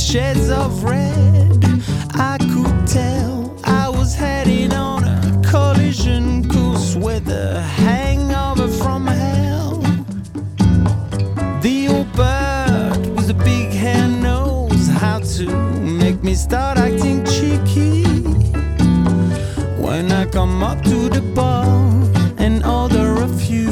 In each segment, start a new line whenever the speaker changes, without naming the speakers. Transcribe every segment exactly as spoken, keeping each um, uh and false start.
shades of red. I could tell I was heading on a collision course with a hangover from hell. The old bird with the big hair knows how to make me start acting cheeky when I come up to the bar and order a few.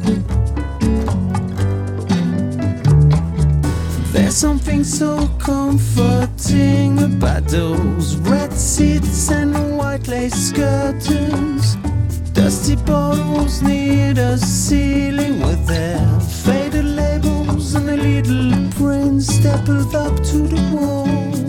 There's something so comforting about those red seats and white lace curtains, dusty bottles near the ceiling with their faded labels and a little print stapled up to the wall.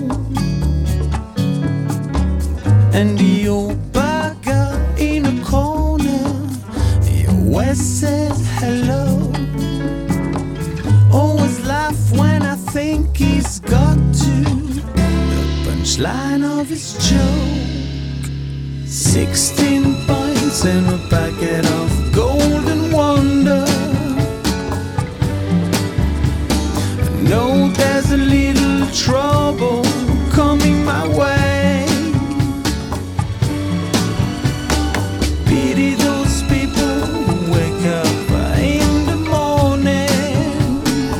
And the old bugger in a corner, he always said hello. Always laugh when I think he's got to the punchline of his joke. Sixteen pints and a packet of Golden Wonder. I know there's a little trouble coming my way. Pity those people who wake up in the morning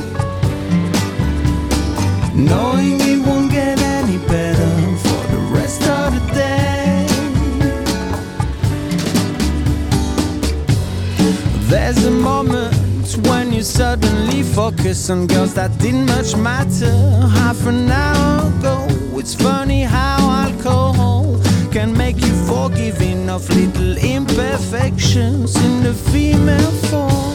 knowing it won't get any better for the rest of the day. There's a moment when you suddenly focus on girls that didn't much matter half an hour ago. It's funny how alcohol can make you forgiving of little imperfections in the female form.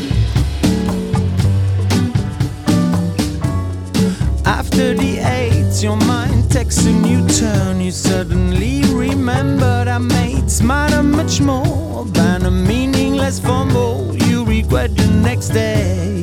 After the eight, your mind takes a new turn. You suddenly remember that mates matter much more than a meaningless fumble you regret the next day.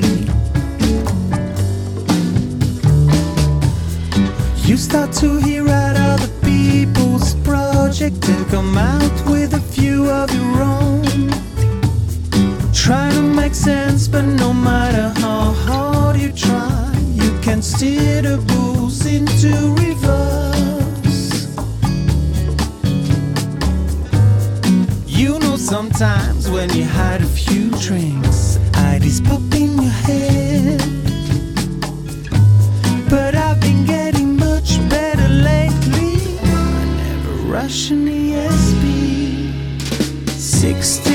You start to hear out other people's project and come out with a few of your own. Try to make sense, but no matter how hard you try, you can steer the booze into reverse. You know sometimes when you had a few drinks, ideas pop in your head. But I've been getting much better lately. I never rush an E S P. Sixteen